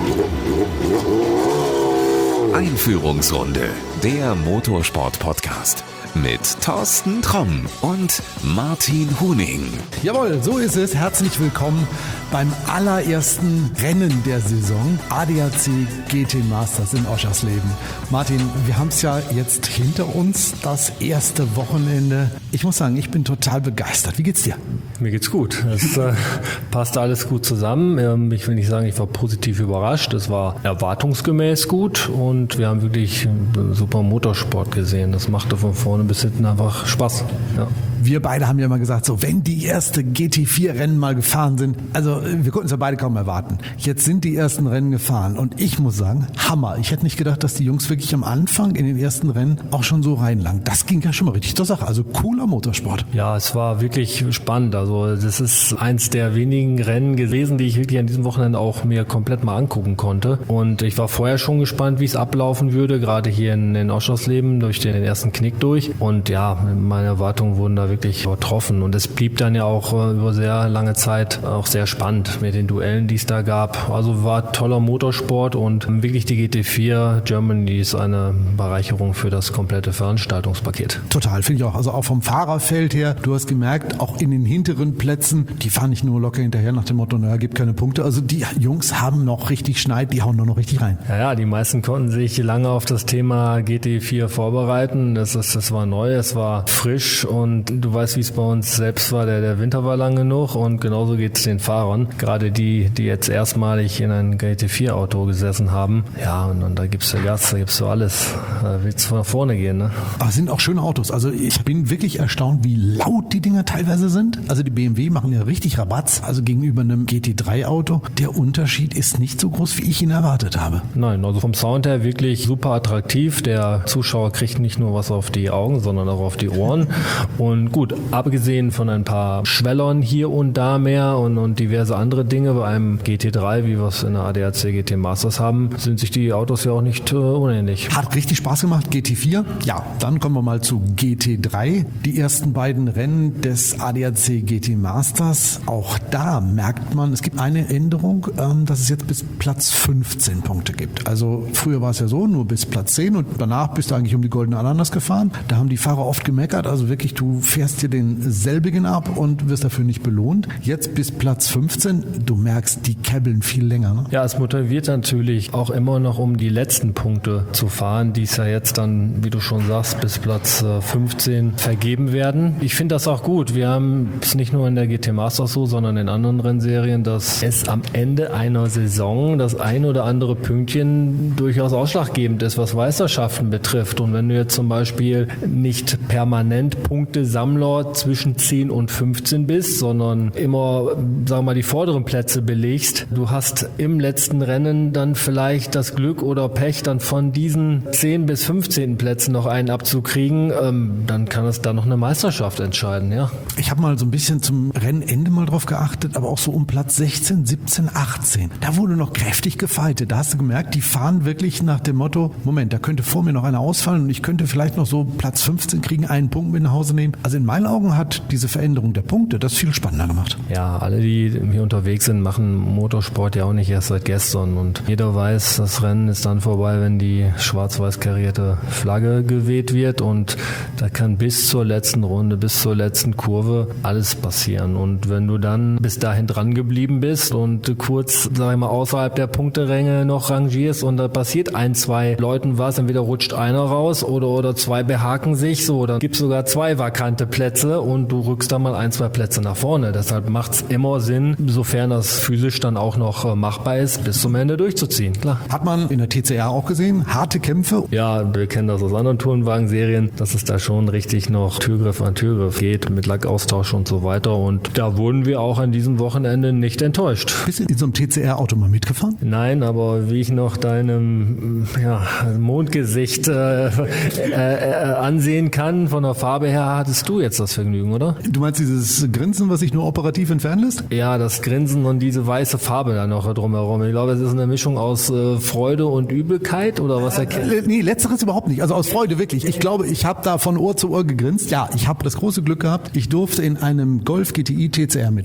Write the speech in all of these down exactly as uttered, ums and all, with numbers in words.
Einführungsrunde, der Motorsport-Podcast mit Thorsten Tromm und Martin Huning. Jawohl, so ist es. Herzlich willkommen beim allerersten Rennen der Saison. A D A C G T Masters in Oschersleben. Martin, wir haben es ja jetzt hinter uns, das erste Wochenende. Ich muss sagen, ich bin total begeistert. Wie geht's dir? Mir geht's gut. Es äh, passt alles gut zusammen. Ähm, ich will nicht sagen, ich war positiv überrascht. Es war erwartungsgemäß gut und wir haben wirklich super Motorsport gesehen. Das machte von vorne bis hinten einfach Spaß. Ja. Wir beide haben ja mal gesagt, so wenn die erste G T vier Rennen mal gefahren sind, also wir konnten es ja beide kaum erwarten. Jetzt sind die ersten Rennen gefahren und ich muss sagen, Hammer. Ich hätte nicht gedacht, dass die Jungs wirklich am Anfang in den ersten Rennen auch schon so reinlangen. Das ging ja schon mal richtig zur Sache. Also cooler Motorsport. Ja, es war wirklich spannend. Also das ist eins der wenigen Rennen gewesen, die ich wirklich an diesem Wochenende auch mir komplett mal angucken konnte. Und ich war vorher schon gespannt, wie es ablaufen würde, gerade hier in, in Oschersleben durch den, den ersten Knick durch. Und ja, meine Erwartungen wurden da wirklich übertroffen. Und es blieb dann ja auch über sehr lange Zeit auch sehr spannend mit den Duellen, die es da gab. Also war toller Motorsport und wirklich die G T vier Germany ist eine Bereicherung für das komplette Veranstaltungspaket. Total, finde ich auch. Also auch vom Fahrerfeld her, du hast gemerkt, auch in den hinteren Plätzen, die fahren nicht nur locker hinterher nach dem Motto, naja, gibt keine Punkte. Also die Jungs haben noch richtig Schneid, die hauen nur noch richtig rein. Ja, ja, die meisten konnten sich lange auf das Thema G T vier vorbereiten. Das, ist, das war neu, es war frisch und du weißt, wie es bei uns selbst war. Der, der Winter war lang genug und genauso geht es den Fahrern. Gerade die, die jetzt erstmalig in ein G T vier Auto gesessen haben. Ja, und, und da gibst du Gas, da gibst du alles. Da willst du nach vorne gehen, ne? Aber es sind auch schöne Autos. Also ich bin wirklich erstaunt, wie laut die Dinger teilweise sind. Also die B M W machen ja richtig Rabatz. Also gegenüber einem G T drei Auto. Der Unterschied ist nicht so groß, wie ich ihn erwartet habe. Nein, also vom Sound her wirklich super attraktiv. Der Zuschauer kriegt nicht nur was auf die Augen, sondern auch auf die Ohren. Und gut, abgesehen von ein paar Schwellern hier und da mehr und, und diverse andere Dinge bei einem G T drei, wie wir es in der A D A C G T Masters haben, sind sich die Autos ja auch nicht äh, unähnlich. Hat richtig Spaß gemacht, G T vier. Ja, dann kommen wir mal zu G T drei. Die ersten beiden Rennen des A D A C G T Masters. Auch da merkt man, es gibt eine Änderung, ähm, dass es jetzt bis Platz fünfzehn Punkte gibt. Also früher war es ja so, nur bis Platz zehn und danach bist du eigentlich um die goldene Ananas gefahren. Da haben die Fahrer oft gemeckert, also wirklich, du fährst dir den selbigen ab und wirst dafür nicht belohnt. Jetzt bis Platz fünfzehn, du merkst, die käbbeln viel länger. Ne? Ja, es motiviert natürlich auch immer noch, um die letzten Punkte zu fahren, die es ja jetzt dann, wie du schon sagst, bis Platz fünfzehn vergeben werden. Ich finde das auch gut. Wir haben es nicht nur in der G T Masters so, sondern in anderen Rennserien, dass es am Ende einer Saison das ein oder andere Pünktchen durchaus ausschlaggebend ist, was Meisterschaften betrifft. Und wenn du jetzt zum Beispiel nicht permanent Punktesammler zwischen zehn und fünfzehn bist, sondern immer, sagen wir mal, die vorderen Plätze belegst, du hast im letzten Rennen dann vielleicht das Glück oder Pech, dann von diesen zehn bis fünfzehn Plätzen noch einen abzukriegen, ähm, dann kann es da noch eine Meisterschaft entscheiden, ja. Ich habe mal so ein bisschen zum Rennende mal drauf geachtet, aber auch so um Platz sechzehn, siebzehn, achtzehn. Da wurde noch kräftig gefeitet. Da hast du gemerkt, die fahren wirklich nach dem Motto, Moment, da könnte vor mir noch einer ausfallen und ich könnte vielleicht noch so Platz fünfzehn kriegen, einen Punkt mit nach Hause nehmen. Also in meinen Augen hat diese Veränderung der Punkte das viel spannender gemacht. Ja, alle, die hier unterwegs sind, machen Motorsport ja auch nicht erst seit gestern und jeder weiß, das Rennen ist dann vorbei, wenn die schwarz-weiß karierte Flagge geweht wird und da kann bis zur letzten Runde, bis zur letzten Kurve alles passieren und wenn du dann bis dahin dran geblieben bist und kurz, sag ich mal, außerhalb der Punkteränge noch rangierst und da passiert ein, zwei Leuten was, entweder rutscht einer raus oder, oder zwei behaken sich, so, dann gibt es sogar zwei vakante Plätze und du rückst dann mal ein, zwei Plätze nach vorne. Deshalb macht es immer Sinn, sofern das physisch dann auch noch äh, machbar ist, bis zum Ende durchzuziehen. Klar. Hat man in der T C R auch gesehen, harte Kämpfe? Ja, wir kennen das aus anderen Tourenwagen-Serien, dass es da schon richtig noch Türgriff an Türgriff geht, mit Lackaustausch und so weiter und da wurden wir auch an diesem Wochenende nicht enttäuscht. Bist du in so einem T C R-Auto mal mitgefahren? Nein, aber wie ich noch deinem ja, Mondgesicht äh, äh, äh, ansehen kann, von der Farbe her, hattest du jetzt das Vergnügen, oder? Du meinst dieses Grinsen, was sich nur operativ entfernen lässt? Ja, das Grinsen und diese weiße Farbe da noch drumherum. Ich glaube, es ist eine Mischung aus äh, Freude und Übelkeit oder was erkennt? Äh, nee, letzteres überhaupt nicht. Also aus Freude wirklich. Ich glaube, ich habe da von Ohr zu Ohr gegrinst. Ja, ich habe das große Glück gehabt, ich durfte in einem Golf G T I T C R mitfahren.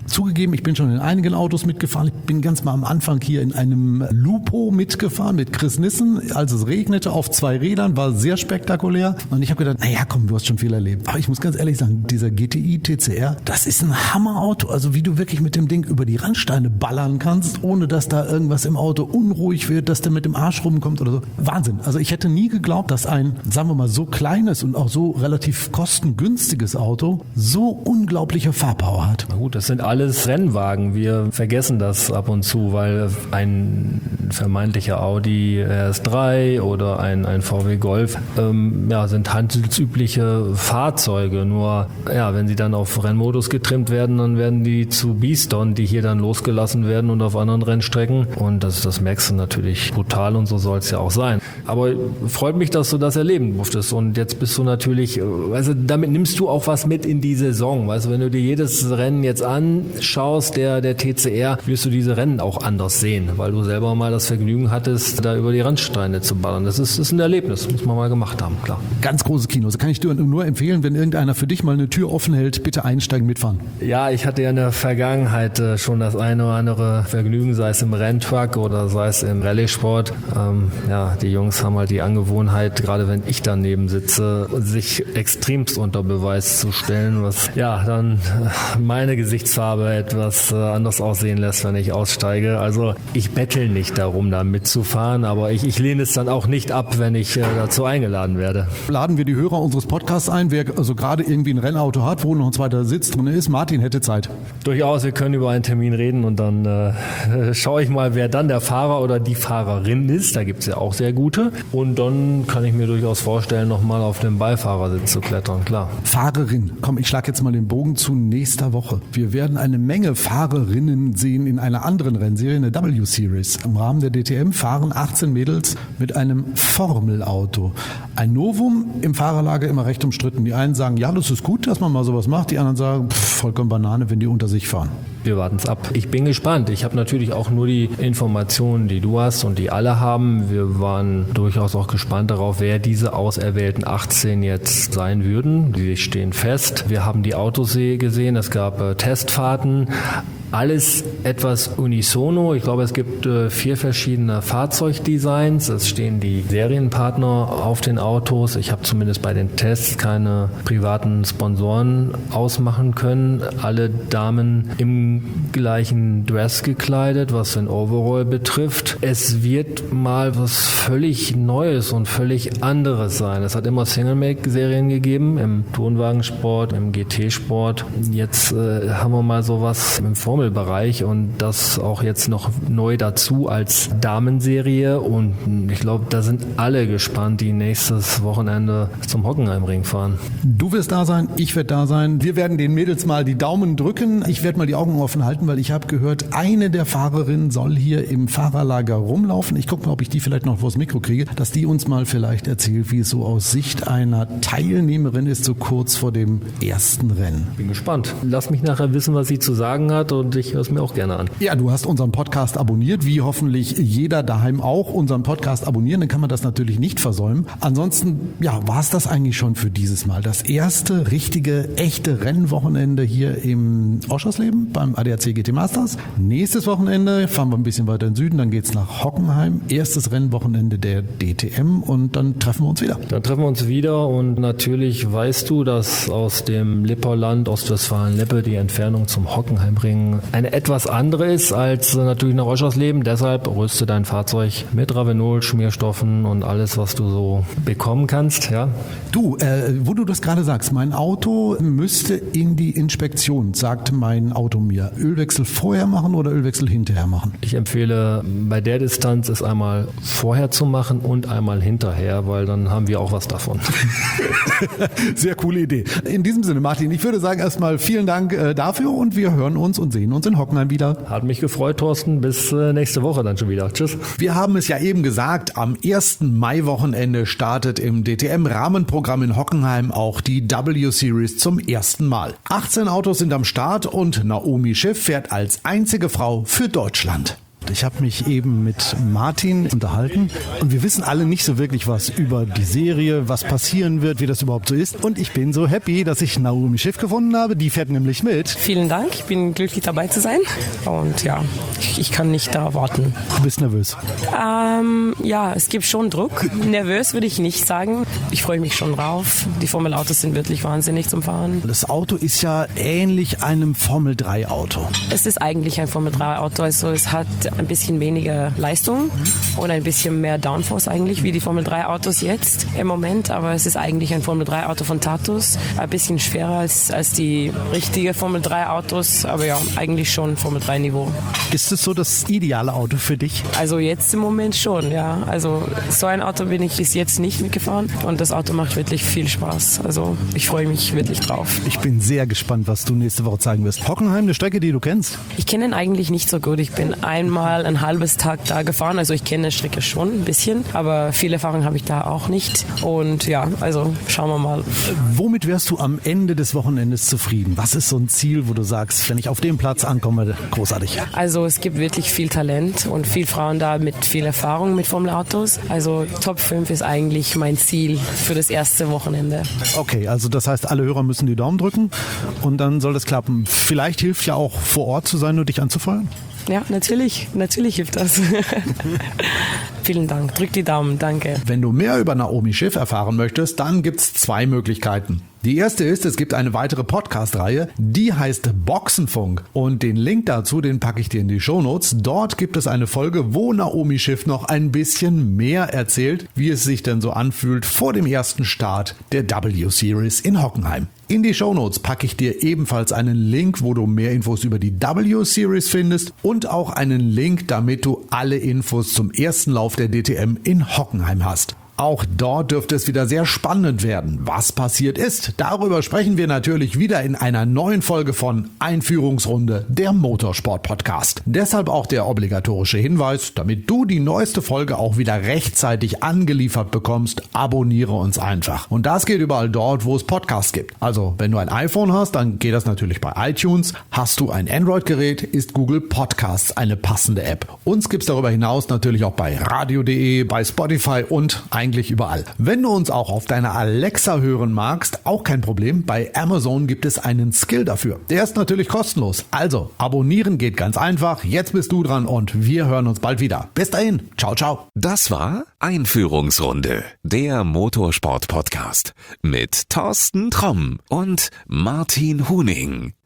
Zugegeben, ich bin schon in einigen Autos mitgefahren. Ich bin ganz mal am Anfang hier in einem Lupo mitgefahren mit Chris Nissen, als es regnete, auf zwei Rädern, war sehr spektakulär. Und ich habe gedacht, naja komm, du hast schon viel erlebt. Aber ich muss ganz ehrlich sagen, dieser G T I T C R, das ist ein Hammerauto. Also wie du wirklich mit dem Ding über die Randsteine ballern kannst, ohne dass da irgendwas im Auto unruhig wird, dass der mit dem Arsch rumkommt oder so. Wahnsinn. Also ich hätte nie geglaubt, dass ein, sagen wir mal, so kleines und auch so relativ kostengünstiges Auto so unglaubliche Fahrpower hat. Na gut, das sind alles Rennwagen. Wir vergessen das ab und zu, weil ein vermeintlicher Audi R S drei oder ein, ein V W Golf ähm, ja, sind handelsübliche Fahrzeuge. Nur ja, wenn sie dann auf Rennmodus getrimmt werden, dann werden die zu Beastern, die hier dann losgelassen werden und auf anderen Rennstrecken. Und das, das merkst du natürlich brutal und so soll es ja auch sein. Aber freut mich, dass du das erleben durftest. Und jetzt bist du natürlich, also damit nimmst du auch was mit in die Saison. Weißt du, wenn du dir jedes Rennen jetzt anschaust, der, der T C R, wirst du diese Rennen auch anders sehen, weil du selber mal das Vergnügen hattest, da über die Randsteine zu ballern. Das ist, ist ein Erlebnis, muss man mal gemacht haben, klar. Ganz großes Kino. Das kann ich dir nur empfehlen, wenn irgendeiner für dich mal eine Tür offen hält, bitte einsteigen, mitfahren. Ja, ich hatte ja in der Vergangenheit äh, schon das eine oder andere Vergnügen, sei es im Renntruck oder sei es im Rallye-Sport. Ähm, ja, die Jungs haben halt die Angewohnheit, gerade wenn ich daneben sitze, sich extremst unter Beweis zu stellen, was ja dann äh, meine Gesichtsfarbe etwas äh, anders aussehen lässt, wenn ich aussteige. Also ich bettel nicht darum, da mitzufahren, aber ich, ich lehne es dann auch nicht ab, wenn ich äh, dazu eingeladen werde. Laden wir die Hörer unseres Podcasts ein, wer also gerade irgendwie ein Rennauto hat, wo noch ein zweiter Sitz drin ist. Martin hätte Zeit. Durchaus, wir können über einen Termin reden und dann äh, schaue ich mal, wer dann der Fahrer oder die Fahrerin ist. Da gibt es ja auch sehr gute. Und dann kann ich mir durchaus vorstellen, nochmal auf den Beifahrersitz zu klettern, klar. Fahrerin. Komm, ich schlage jetzt mal den Bogen zu nächster Woche. Wir werden eine Menge Fahrerinnen sehen in einer anderen Rennserie, in der W-Series. Im Rahmen der D T M fahren achtzehn Mädels mit einem Formelauto. Ein Novum, im Fahrerlager immer recht umstritten. Die einen sagen, ja, das ist gut, dass man mal sowas macht. Die anderen sagen, pff, vollkommen Banane, wenn die unter sich fahren. Wir warten es ab. Ich bin gespannt. Ich habe natürlich auch nur die Informationen, die du hast und die alle haben. Wir waren durchaus auch gespannt darauf, wer diese auserwählten achtzehn jetzt sein würden. Die stehen fest. Wir haben die Autos gesehen. Es gab äh, Testfahrten. Alles etwas unisono. Ich glaube, es gibt äh, vier verschiedene Fahrzeugdesigns. Es stehen die Serienpartner auf den Autos. Ich habe zumindest bei den Tests keine privaten Sponsoren ausmachen können. Alle Damen im gleichen Dress gekleidet, was den Overall betrifft. Es wird mal was völlig Neues und völlig anderes sein. Es hat immer Single-Make-Serien gegeben, im Turnwagensport, im G T-Sport. Jetzt äh, haben wir mal sowas im Formel Bereich und das auch jetzt noch neu dazu als Damenserie und ich glaube, da sind alle gespannt, die nächstes Wochenende zum Hockenheimring fahren. Du wirst da sein, ich werde da sein. Wir werden den Mädels mal die Daumen drücken. Ich werde mal die Augen offen halten, weil ich habe gehört, eine der Fahrerinnen soll hier im Fahrerlager rumlaufen. Ich gucke mal, ob ich die vielleicht noch vors Mikro kriege, dass die uns mal vielleicht erzählt, wie es so aus Sicht einer Teilnehmerin ist, so kurz vor dem ersten Rennen. Bin gespannt. Lass mich nachher wissen, was sie zu sagen hat und ich höre es mir auch gerne an. Ja, du hast unseren Podcast abonniert, wie hoffentlich jeder daheim auch unseren Podcast abonnieren, dann kann man das natürlich nicht versäumen. Ansonsten, ja, war es das eigentlich schon für dieses Mal. Das erste richtige, echte Rennwochenende hier im Oschersleben beim A D A C G T Masters. Nächstes Wochenende fahren wir ein bisschen weiter in den Süden, dann geht's nach Hockenheim. Erstes Rennwochenende der D T M und dann treffen wir uns wieder. Dann treffen wir uns wieder und natürlich weißt du, dass aus dem Lipperland, Ostwestfalen-Lippe, die Entfernung zum Hockenheimring eine etwas andere ist als natürlich nach Oschersleben. Deshalb rüste dein Fahrzeug mit Ravenol, Schmierstoffen und alles, was du so bekommen kannst. Ja. Du, äh, wo du das gerade sagst, mein Auto müsste in die Inspektion, sagt mein Auto mir. Ölwechsel vorher machen oder Ölwechsel hinterher machen? Ich empfehle bei der Distanz es einmal vorher zu machen und einmal hinterher, weil dann haben wir auch was davon. Sehr coole Idee. In diesem Sinne, Martin, ich würde sagen erstmal vielen Dank äh, dafür und wir hören uns und sehen uns in Hockenheim wieder. Hat mich gefreut, Thorsten. Bis äh, nächste Woche dann schon wieder. Tschüss. Wir haben es ja eben gesagt, am ersten Mai-Wochenende startet im D T M-Rahmenprogramm in Hockenheim auch die W-Series zum ersten Mal. achtzehn Autos sind am Start und Naomi Schiff fährt als einzige Frau für Deutschland. Ich habe mich eben mit Martin unterhalten und wir wissen alle nicht so wirklich was über die Serie, was passieren wird, wie das überhaupt so ist. Und ich bin so happy, dass ich Naomi Schiff gefunden habe. Die fährt nämlich mit. Vielen Dank, ich bin glücklich dabei zu sein und ja, ich, ich kann nicht da warten. Du bist nervös? Ähm, ja, es gibt schon Druck. Nervös würde ich nicht sagen. Ich freue mich schon drauf. Die Formel-Autos sind wirklich wahnsinnig zum Fahren. Das Auto ist ja ähnlich einem Formel drei Auto. Es ist eigentlich ein Formel drei Auto, also es hat ein bisschen weniger Leistung und ein bisschen mehr Downforce eigentlich wie die Formel drei Autos jetzt im Moment, aber es ist eigentlich ein Formel drei Auto von Tatuus, ein bisschen schwerer als, als die richtige Formel drei Autos, aber ja, eigentlich schon Formel drei Niveau. Ist es so das ideale Auto für dich? Also jetzt im Moment schon, ja. Also so ein Auto bin ich bis jetzt nicht mitgefahren und das Auto macht wirklich viel Spaß. Also ich freue mich wirklich drauf. Ich bin sehr gespannt, was du nächste Woche zeigen wirst. Hockenheim, eine Strecke, die du kennst? Ich kenne ihn eigentlich nicht so gut. Ich bin einmal ein halbes Tag da gefahren, also ich kenne die Strecke schon ein bisschen, aber viel Erfahrung habe ich da auch nicht. Und ja, also schauen wir mal. Womit wärst du am Ende des Wochenendes zufrieden? Was ist so ein Ziel, wo du sagst, wenn ich auf dem Platz ankomme, großartig? Also es gibt wirklich viel Talent und viele Frauen da mit viel Erfahrung mit Formel-Autos. Also Top fünf ist eigentlich mein Ziel für das erste Wochenende. Okay, also das heißt, alle Hörer müssen die Daumen drücken und dann soll das klappen. Vielleicht hilft ja auch vor Ort zu sein und dich anzufeuern? Ja, natürlich. Natürlich hilft das. Vielen Dank. Drück die Daumen. Danke. Wenn du mehr über Naomi Schiff erfahren möchtest, dann gibt's zwei Möglichkeiten. Die erste ist, es gibt eine weitere Podcast-Reihe, die heißt Boxenfunk. Und den Link dazu, den packe ich dir in die Shownotes. Dort gibt es eine Folge, wo Naomi Schiff noch ein bisschen mehr erzählt, wie es sich denn so anfühlt vor dem ersten Start der W-Series in Hockenheim. In die Shownotes packe ich dir ebenfalls einen Link, wo du mehr Infos über die W-Series findest und auch einen Link, damit du alle Infos zum ersten Lauf der D T M in Hockenheim hast. Auch dort dürfte es wieder sehr spannend werden, was passiert ist. Darüber sprechen wir natürlich wieder in einer neuen Folge von Einführungsrunde, der Motorsport-Podcast. Deshalb auch der obligatorische Hinweis, damit du die neueste Folge auch wieder rechtzeitig angeliefert bekommst, abonniere uns einfach. Und das geht überall dort, wo es Podcasts gibt. Also, wenn du ein iPhone hast, dann geht das natürlich bei iTunes. Hast du ein Android-Gerät, ist Google Podcasts eine passende App. Uns gibt's darüber hinaus natürlich auch bei radio punkt de, bei Spotify und eigentlich überall. Wenn du uns auch auf deiner Alexa hören magst, auch kein Problem. Bei Amazon gibt es einen Skill dafür. Der ist natürlich kostenlos. Also, abonnieren geht ganz einfach. Jetzt bist du dran und wir hören uns bald wieder. Bis dahin. Ciao, ciao. Das war Einführungsrunde, der Motorsport-Podcast mit Thorsten Tromm und Martin Huning.